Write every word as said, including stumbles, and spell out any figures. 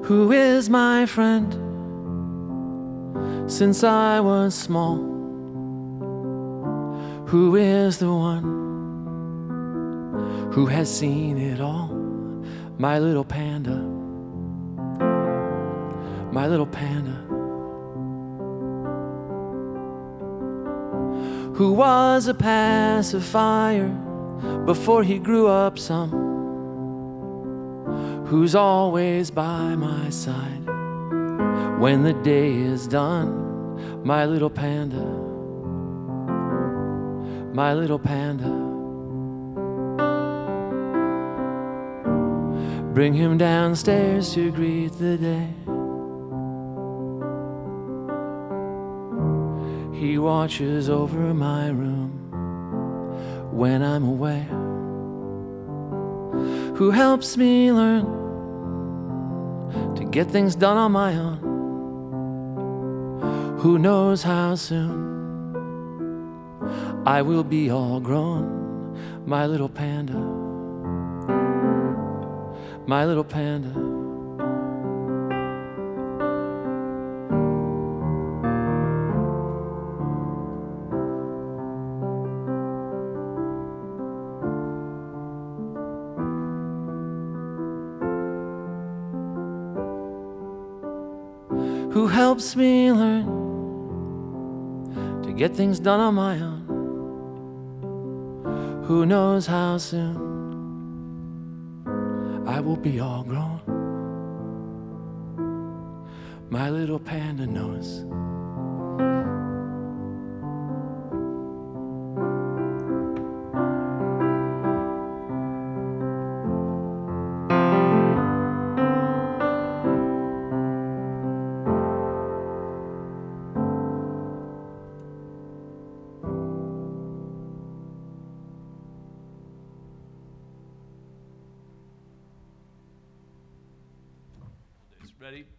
Who is my friend since I was small? Who is the one who has seen it all? My little panda, my little panda, who was a pacifier before he grew up some, who's always by my side when the day is done. My little panda, my little panda, bring him downstairs to greet the day. He watches over my room when I'm away, who helps me learn to get things done on my own, who knows how soon I will be all grown. My little panda, my little panda, who helps me learn to get things done on my own, who knows how soon I will be all grown. My little panda knows. Ready?